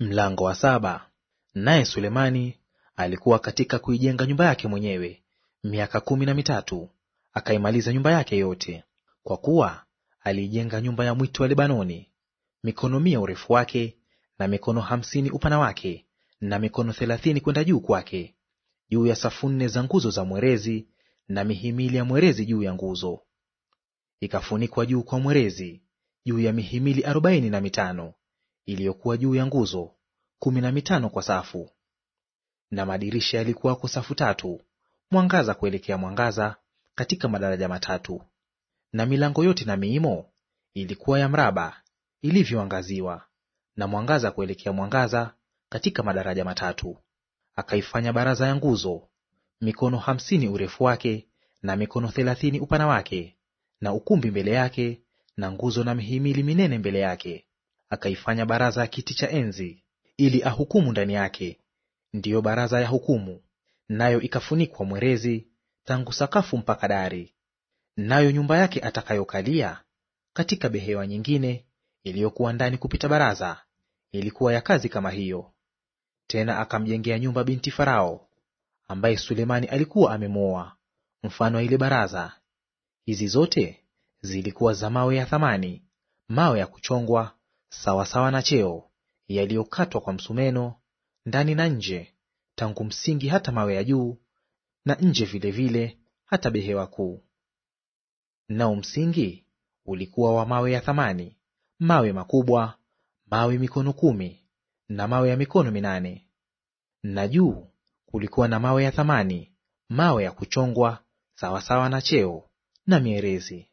Mlango wa saba. Naye Sulemani alikuwa katika kuijenga nyumba yake mwenyewe miaka 13, akaimaliza nyumba yake yote. Kwa kuwa aliijenga nyumba ya mwitu wa Lebanoni, mikono 100 urefu wake, na mikono 50 upana wake, na mikono 30 kwenda juu kwake, juu ya safu 4 za nguzo za mwerezi, na mihimili ya mwerezi juu ya nguzo. Ikafunikwa juu kwa mwerezi juu ya mihimili 45 iliyokuwa juu ya nguzo, 15 kwa safu. Na madirisha yalikuwako safu 3, mwangaza kuelekea mwangaza, katika madaraja matatu. Na milango yote na miimo ilikuwa ya mraba ilivyoangaziwa, na mwangaza kuelekea mwangaza, katika madaraja matatu. Akaifanya baraza ya nguzo, mikono 50 urefu wake, na mikono 30 upana wake, na ukumbi mbele yake, na nguzo na mihimili minene mbele yake. Akaifanya baraza ya kiti cha enzi, ili ahukumu ndani yake, ndiyo baraza ya hukumu, nayo ikafunikwa mwerezi tangu sakafu mpaka dari. Nayo nyumba yake atakayokalia katika behewa nyingine iliyokuwa ndani kupita baraza ilikuwa ya kazi kama hiyo. Tena akamjengea nyumba binti Farao, ambaye Sulemani alikuwa amemwoa, mfano wa ile baraza. Hizi zote zilikuwa za mawe ya thamani, mawe ya kuchongwa sawasawa na cheo, yaliyokatwa kwa msumeno, ndani na nje, tangu msingi hata mawe ya juu, na nje vilevile hata behewa kuu. Nao msingi ulikuwa wa mawe ya thamani, mawe makubwa, mawe mikono 10, na mawe ya mikono 8. Na juu kulikuwa na mawe ya thamani, mawe ya kuchongwa sawasawa na cheo, na mierezi.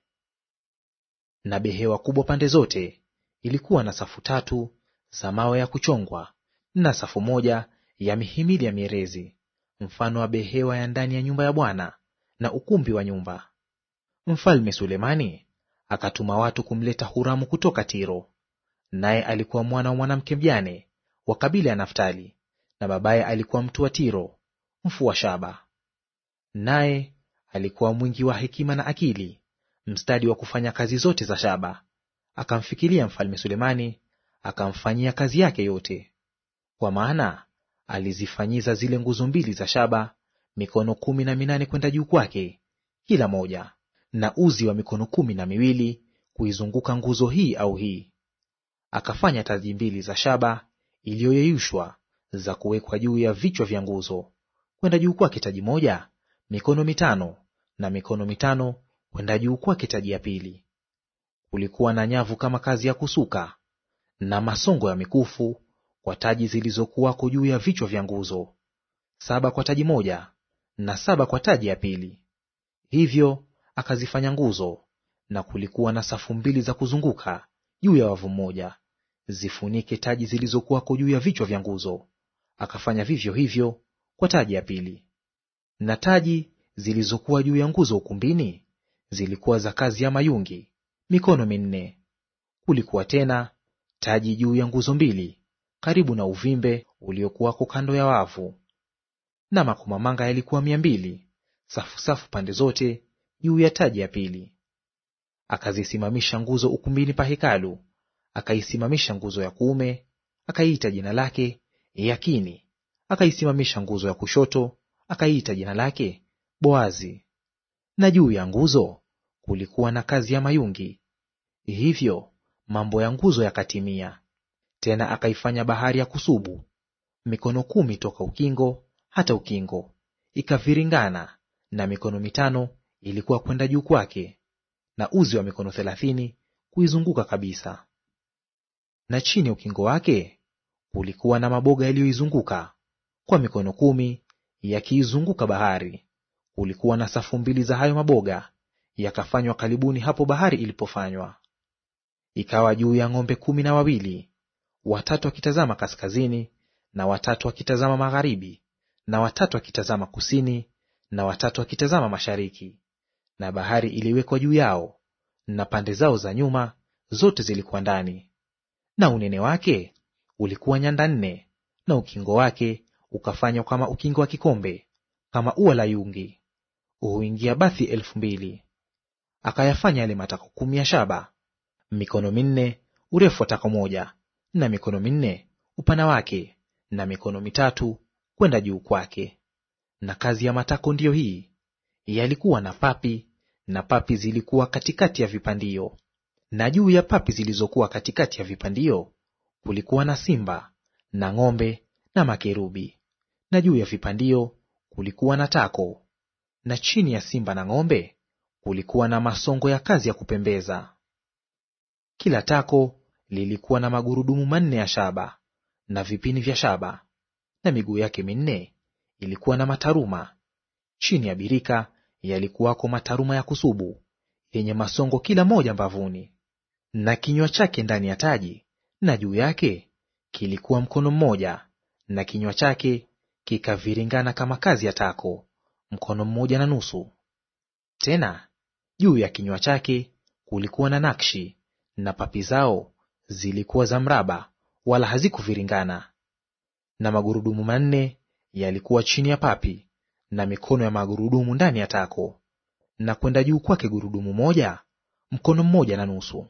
Na behewa kubwa pande zote ilikuwa na safu 3 za mawe ya kuchongwa, na safu 1 ya mihimili ya mierezi, mfano wa behewa ya ndani ya nyumba ya Bwana na ukumbi wa nyumba. Mfalme Sulemani akatuma watu kumleta Huramu kutoka Tiro, naye alikuwa mwana wa mwanamke mjane wa kabila ya Naftali, na babaye alikuwa mtu wa Tiro, mfua shaba. Naye alikuwa mwingi wa hekima na akili, mstadi wa kufanya kazi zote za shaba. Akamfikiria mfalme Sulemani, akamfanyia kazi yake yote. Kwa maana alizifanyiza zile nguzo 2 za shaba mikono 18 kwenda juu kwake kila moja, na uzi wa mikono 12 kuizunguka nguzo hii au hii. Akafanya taji 2 za shaba iliyoyeyushwa za kuwekwa juu ya vichwa vya nguzo, kwenda juu kwake taji moja mikono 5, na mikono 5 kwenda juu kwake taji ya pili. Kulikuwa na nyavu kama kazi ya kusuka, na masongo ya mikufu kwa taji zilizokuwako juu ya vichwa vya nguzo, 7 kwa taji moja, na 7 kwa taji ya pili. Hivyo akazifanya nguzo, na kulikuwa na safu 2 za kuzunguka juu ya wavu mmoja, zifunike taji zilizokuwako juu ya vichwa vya nguzo. Akafanya vivyo hivyo kwa taji ya pili. Na taji zilizokuwa juu ya nguzo ukumbini zilikuwa za kazi ya mayungi, mikono 4. Kulikuwa tena taji juu ya nguzo 2 karibu na uvimbe uliokuwako kando ya wavu. Na makomamanga yalikuwa 200 safu safu pande zote juu ya taji ya pili. Akazisimamisha nguzo ukumbini pa hekalu, akaisimamisha nguzo ya kuume, akaiita jina lake Yakini. Akaisimamisha nguzo ya kushoto, akaiita jina lake Boazi. Na juu ya nguzo kulikuwa na kazi ya mayungi. Hivyo mambo ya nguzo yakatimia. Tena akaifanya bahari ya kusubu, mikono 10 toka ukingo hata ukingo, ikaviringana, na mikono 5 ilikuwa kwenda juu kwake, na uzi wa mikono 30 kuizunguka kabisa. Na chini ya ukingo wake kulikuwa na maboga yaliyoizunguka kwa mikono 10 yakiizunguka bahari. Kulikuwa na safu 2 za hayo maboga, yakafanywa karibuni hapo bahari ilipofanywa. Ikawa juu ya ng'ombe 12, watatu wakitazama kaskazini, na watatu wakitazama magharibi, na watatu wakitazama kusini, na watatu wakitazama mashariki. Na bahari iliwekwa juu yao, na pande zao za nyuma zote zilikuwa ndani. Na unene wake ulikuwa nyanda 4, na ukingo wake ukafanywa kama ukingo wa kikombe, kama ua la yungi. Huingia bathi 2000. Akayafanya yale matako 10 ya shaba, mikono 4 urefu wa tako moja, na mikono 4 upana wake, na mikono mitatu kwenda juu kwake. Na kazi ya matako ndiyo hii: yalikuwa na papi, na papi zilikuwa katikati ya vipandio. Na juu ya papi zilizokuwa katikati ya vipandio kulikuwa na simba na ng'ombe na makerubi. Na juu ya vipandio kulikuwa na tako, na chini ya simba na ng'ombe kulikuwa na masongo ya kazi ya kupembeza. Kila tako lilikuwa na magurudumu manne ya shaba na vipini vya shaba, na miguu yake minne ilikuwa na mataruma. Chini ya birika yalikuwako mataruma ya kusubu yenye masongo kila moja mbavuni. Na kinywa chake ndani ya taji na juu yake kilikuwa mkono mmoja, na kinywa chake kikaviringana kama kazi ya tako, mkono mmoja na nusu. Tena juu ya kinywa chake kulikuwa na nakshi, na papi zao zilikuwa za mraba, wala hazikuviringana. Na magurudumu manne yalikuwa chini ya papi, na mikono ya magurudumu ndani ya tako, na kwenda juu kwake gurudumu moja, mkono mmoja na nusu.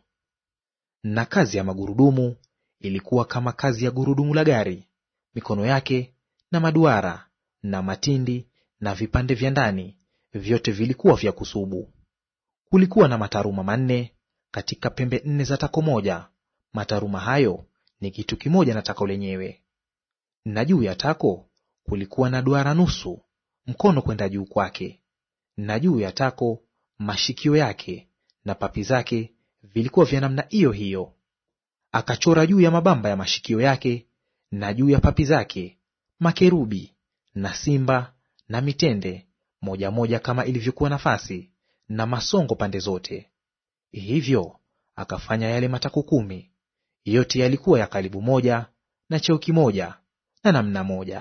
Na kazi ya magurudumu ilikuwa kama kazi ya gurudumu la gari, mikono yake na maduara na matindi na vipande vya ndani vyote vilikuwa vya kusubu. Kulikuwa na mataruma manne katika pembe nne za tako moja; mataruma hayo ni kitu kimoja na tako lenyewe. Na juu ya tako kulikuwa na duara nusu, mkono kwenda juu kwake. Na juu ya tako mashikio yake na papi zake vilikuwa vya namna hiyo hiyo. Akachora juu ya mabamba ya mashikio yake na juu ya papi zake makerubi na simba na mitende moja moja kama ilivyokuwa nafasi, na masongo pande zote. Hivyo akafanya yale matako 10; yote yalikuwa ya kalibu moja na cheo kimoja na namna moja.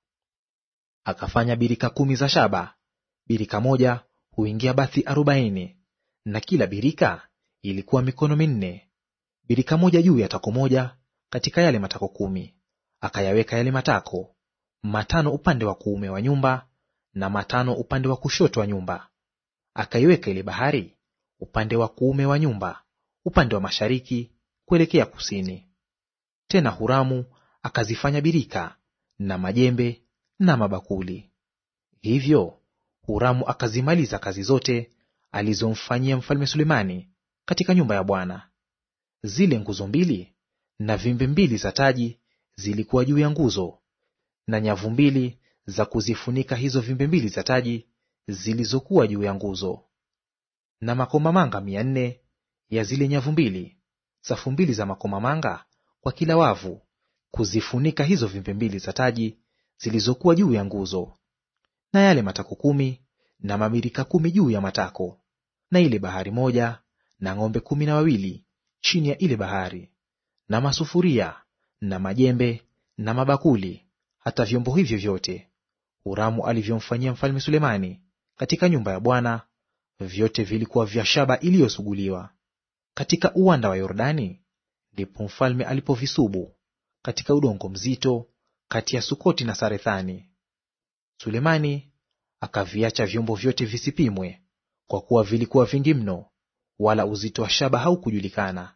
Akafanya birika 10 za shaba; birika moja huingia bathi 40, na kila birika ilikuwa mikono minne. Birika moja juu ya tako moja katika yale matako 10. Akayaweka yale matako 5 upande wa kuume wa nyumba, na 5 upande wa kushoto wa nyumba. Akaiweka ile bahari upande wa kuume wa nyumba, upande wa mashariki kuelekea kusini. Tena Huramu akazifanya birika na majembe na mabakuli. Hivyo Huramu akazimaliza kazi zote alizomfanyia mfalme Sulemani katika nyumba ya Bwana. Zile nguzo 2 na vimbe 2 za taji zilikuwa juu ya nguzo, na nyavu 2 za kuzifunika hizo vimbe 2 za taji zilizokuwa juu ya nguzo. Na makomamanga 400 ya zile nyavu 2, safu 2 za makomamanga kwa kila wavu, kuzifunika hizo vimbe 2 za taji zilizokuwa juu ya nguzo. Na yale matako 10 na mabirika 10 juu ya matako, na ile bahari moja na ng'ombe 12 chini ya ile bahari, na masufuria na majembe na mabakuli, hata vyombo hivyo vyote Huramu alivyomfanyia mfalme Sulemani katika nyumba ya Bwana, vyote vilikuwa vya shaba iliyosuguliwa. Katika uwanda wa Yordani ndipo mfalme alipovisubu katika udongo mzito kati ya Sukoti na Sarethani. Sulemani akaviacha vyombo vyote visipimwe, kwa kuwa vilikuwa vingi mno, wala uzito wa shaba haukujulikana.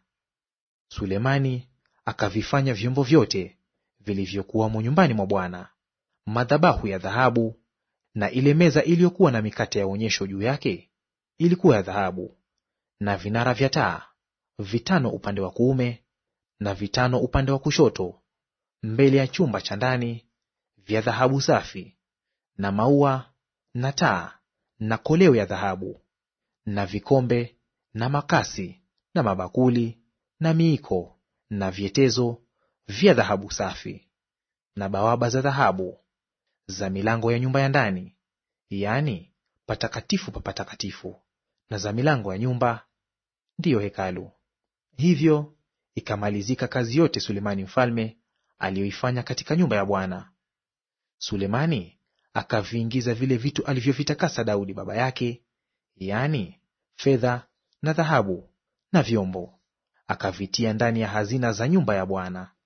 Sulemani akavifanya vyombo vyote vilivyokuwamo nyumbani mwa Bwana: madhabahu ya dhahabu, na ile meza iliyokuwa na mikate ya onyesho juu yake ilikuwa ya dhahabu, na vinara vya taa 5 upande wa kuume na 5 upande wa kushoto mbele ya chumba cha ndani, vya dhahabu safi, na maua na taa na koleo ya dhahabu, na vikombe na makasi na mabakuli na miiko na vyetezo vya dhahabu safi, na bawaba za dhahabu za milango ya nyumba ya ndani, yaani patakatifu pa patakatifu, na za milango ya nyumba, ndiyo hekalu. Hivyo ikamalizika kazi yote Sulemani mfalme aliyoifanya katika nyumba ya Bwana. Sulemani akaviingiza vile vitu alivyovitakasa Daudi baba yake, yaani fedha na dhahabu na vyombo, akavitia ndani ya hazina za nyumba ya Bwana.